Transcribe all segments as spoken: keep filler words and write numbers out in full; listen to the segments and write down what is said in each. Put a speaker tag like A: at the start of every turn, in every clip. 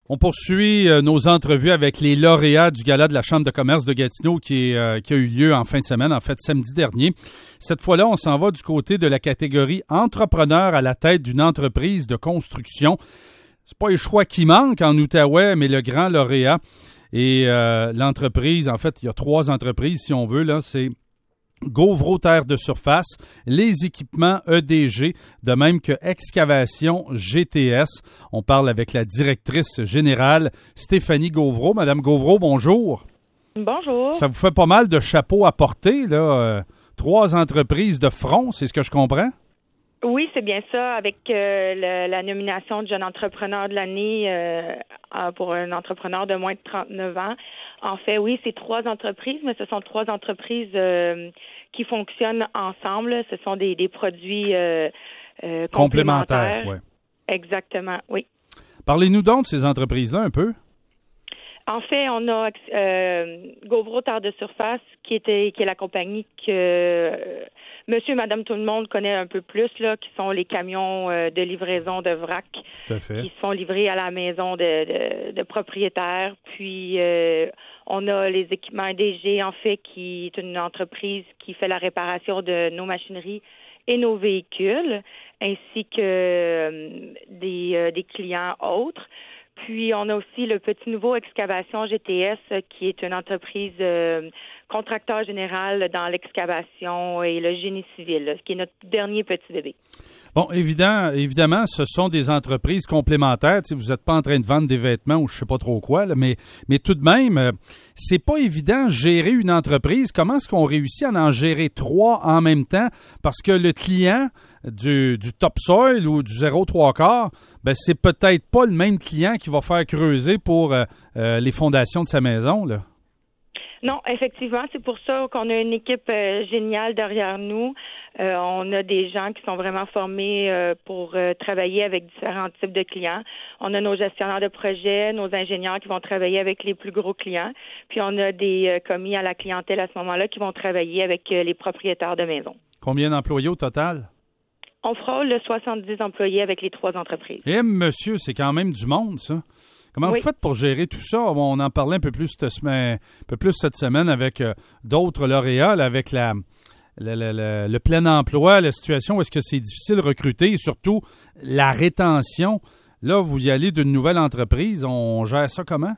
A: On poursuit euh, nos entrevues avec les lauréats du gala de la Chambre de commerce de Gatineau qui, est, euh, qui a eu lieu en fin de semaine, en fait samedi dernier. Cette fois-là, on s'en va du côté de la catégorie entrepreneur à la tête d'une entreprise de construction. C'est pas les choix qui manquent en Outaouais, mais le grand lauréat et euh, l'entreprise, en fait, il y a trois entreprises si on veut, là, c'est Gauvreau Terre de surface, les équipements E D G, de même que Excavation G T S. On parle avec la directrice générale Stéphanie Gauvreau. Madame Gauvreau, bonjour.
B: Bonjour.
A: Ça vous fait pas mal de chapeaux à porter, là. Euh, trois entreprises de front, c'est ce que je comprends?
B: Oui, c'est bien ça. Avec euh, le, la nomination de jeune entrepreneur de l'année euh, pour un entrepreneur de moins de trente-neuf ans. En fait, oui, c'est trois entreprises, mais ce sont trois entreprises euh, qui fonctionnent ensemble. Ce sont des, des produits euh, euh, complémentaires.
A: Complémentaires, oui.
B: Exactement, oui.
A: Parlez-nous donc de ces entreprises-là un peu.
B: En fait, on a euh, Gauvreau Terre de surface, qui était qui est la compagnie que euh, Monsieur et Madame tout le monde connaît un peu plus, là, qui sont les camions euh, de livraison de vrac
A: Tout à fait.
B: qui sont livrés à la maison de, de, de propriétaires. Puis euh, on a les équipements D G, en fait, qui est une entreprise qui fait la réparation de nos machineries et nos véhicules, ainsi que euh, des, euh, des clients autres. Puis, on a aussi le petit nouveau Excavation G T S, qui est une entreprise euh, contracteur général dans l'excavation et le génie civil, là, qui est notre dernier petit bébé.
A: Bon, évident, évidemment, ce sont des entreprises complémentaires. Tu sais, vous n'êtes pas en train de vendre des vêtements ou je sais pas trop quoi, là, mais, mais tout de même, euh, c'est pas évident gérer une entreprise. Comment est-ce qu'on réussit à en gérer trois en même temps? Parce que le client du, du topsoil ou du zéro trois quarts, ben c'est peut-être pas le même client qui va faire creuser pour euh, euh, les fondations de sa maison, là.
B: Non, effectivement, c'est pour ça qu'on a une équipe euh, géniale derrière nous. Euh, on a des gens qui sont vraiment formés euh, pour euh, travailler avec différents types de clients. On a nos gestionnaires de projet, nos ingénieurs qui vont travailler avec les plus gros clients. Puis on a des euh, commis à la clientèle à ce moment-là qui vont travailler avec euh, les propriétaires de maisons.
A: Combien d'employés au total?
B: On frôle le soixante-dix employés avec les trois entreprises.
A: Eh, monsieur, c'est quand même du monde, ça. Comment
B: oui.
A: vous faites pour gérer tout ça? Bon, on en parlait un peu plus cette semaine, un peu plus cette semaine avec euh, d'autres lauréats, là, avec la, la, la, la, le plein emploi, la situation où est-ce que c'est difficile de recruter et surtout la rétention. Là, vous y allez d'une nouvelle entreprise, on gère ça comment?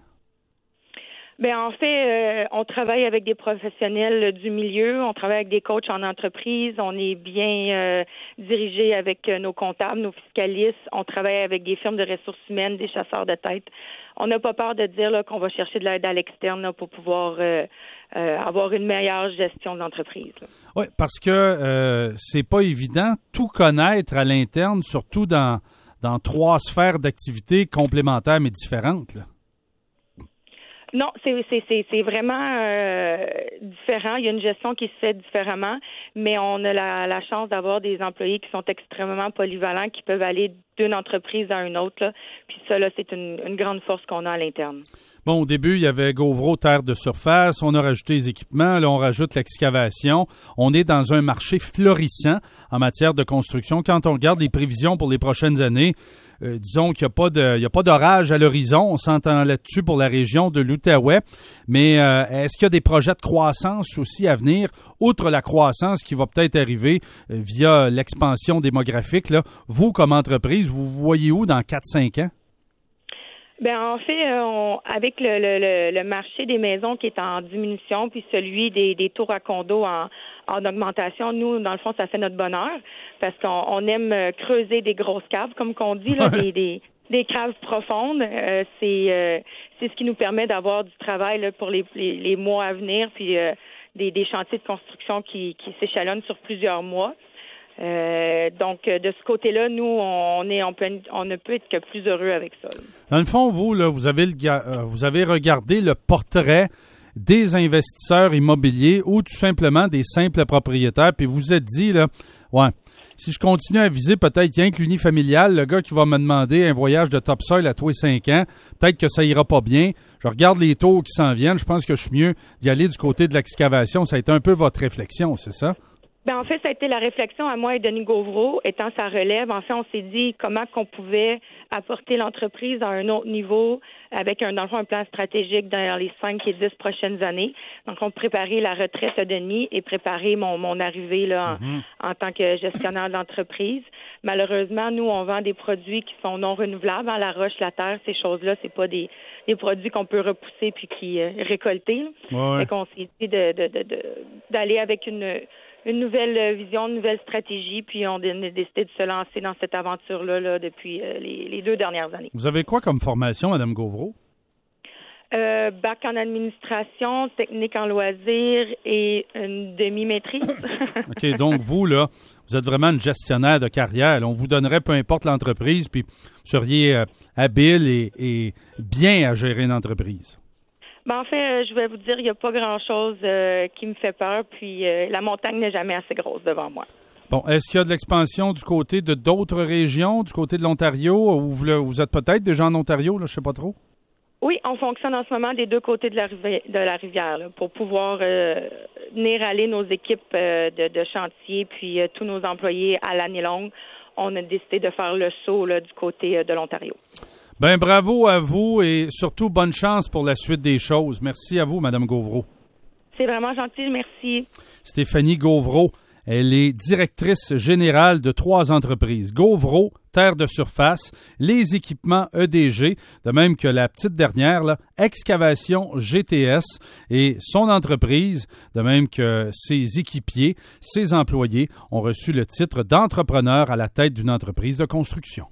B: Bien, en fait, euh, on travaille avec des professionnels du milieu, on travaille avec des coachs en entreprise, on est bien euh, dirigé avec euh, nos comptables, nos fiscalistes, on travaille avec des firmes de ressources humaines, des chasseurs de tête. On n'a pas peur de dire là, qu'on va chercher de l'aide à l'externe là, pour pouvoir euh, euh, avoir une meilleure gestion de l'entreprise.
A: Oui, parce que euh, c'est pas évident tout connaître à l'interne, surtout dans, dans trois sphères d'activité complémentaires mais différentes, là.
B: Non, c'est c'est c'est c'est vraiment euh, différent. Il y a une gestion qui se fait différemment, mais on a la, la chance d'avoir des employés qui sont extrêmement polyvalents, qui peuvent aller d'une entreprise à une autre, là. Puis ça, là, c'est une, une grande force qu'on a à l'interne. Bon,
A: au début, il y avait Gauvreau Terre de surface, on a rajouté les équipements, là, on rajoute l'excavation. On est dans un marché florissant en matière de construction. Quand on regarde les prévisions pour les prochaines années, euh, disons qu'il n'y a pas de, il y a pas d'orage à l'horizon. On s'entend là-dessus pour la région de l'Outaouais. Mais euh, est-ce qu'il y a des projets de croissance aussi à venir, outre la croissance qui va peut-être arriver euh, via l'expansion démographique, là? Vous, comme entreprise, vous vous voyez où dans quatre à cinq ans?
B: Ben en fait, on, avec le, le, le marché des maisons qui est en diminution, puis celui des, des tours à condos en, en augmentation, nous, dans le fond, ça fait notre bonheur parce qu'on on aime creuser des grosses caves, comme qu'on dit, là, des, des, des caves profondes. Euh, c'est, euh, c'est ce qui nous permet d'avoir du travail là, pour les, les, les mois à venir, puis euh, des, des chantiers de construction qui, qui s'échelonnent sur plusieurs mois. Euh, donc, de ce côté-là, nous, on est, on, peut, on ne peut être que plus heureux avec ça. Là.
A: Dans le fond, vous, là, vous avez, le, vous avez regardé le portrait des investisseurs immobiliers ou tout simplement des simples propriétaires, puis vous vous êtes dit, là, ouais, si je continue à viser peut-être rien que l'unifamilial, le gars qui va me demander un voyage de topsoil à tous les cinq ans, peut-être que ça ira pas bien. Je regarde les taux qui s'en viennent, je pense que je suis mieux d'y aller du côté de l'excavation. Ça a été un peu votre réflexion, c'est ça?
B: Ben en fait, ça a été la réflexion à moi et Denis Gauvreau, étant sa relève. En fait, on s'est dit comment qu'on pouvait apporter l'entreprise à un autre niveau, avec un, dans le fond, un plan stratégique dans les cinq et dix prochaines années. Donc, on préparer la retraite de Denis et préparer mon, mon arrivée là, en, mm-hmm. en tant que gestionnaire d'entreprise. Malheureusement, nous, on vend des produits qui sont non renouvelables. Hein, la roche, la terre, ces choses-là, c'est pas des, des produits qu'on peut repousser puis qui euh, récolter.
A: Ouais.
B: Fait qu'on s'est dit de, de, de, de, d'aller avec une, une nouvelle vision, une nouvelle stratégie, puis on a décidé de se lancer dans cette aventure-là là, depuis euh, les, les deux dernières années.
A: Vous avez quoi comme formation, Mme Gauvreau?
B: Euh, bac en administration, technique en loisirs et une demi-maîtrise.
A: OK, donc vous, là, vous êtes vraiment une gestionnaire de carrière. Là. On vous donnerait, peu importe l'entreprise, puis vous seriez euh, habile et, et bien à gérer une entreprise.
B: Ben, en fait, euh, je vais vous dire, il n'y a pas grand-chose euh, qui me fait peur, puis euh, la montagne n'est jamais assez grosse devant moi.
A: Bon, est-ce qu'il y a de l'expansion du côté de d'autres régions, du côté de l'Ontario, ou vous, vous êtes peut-être déjà en Ontario, là, je ne sais pas trop?
B: Oui, on fonctionne en ce moment des deux côtés de la, rivi- de la rivière là, pour pouvoir euh, venir aller nos équipes euh, de, de chantier puis euh, tous nos employés à l'année longue. On a décidé de faire le saut là, du côté euh, de l'Ontario.
A: Bien, bravo à vous et surtout bonne chance pour la suite des choses. Merci à vous, Mme Gauvreau.
B: C'est vraiment gentil, merci.
A: Stéphanie Gauvreau. Elle est directrice générale de trois entreprises. Gauvreau, Terre de surface, les équipements E D G, de même que la petite dernière, là, Excavation G T S et son entreprise, de même que ses équipiers, ses employés ont reçu le titre d'entrepreneur à la tête d'une entreprise de construction.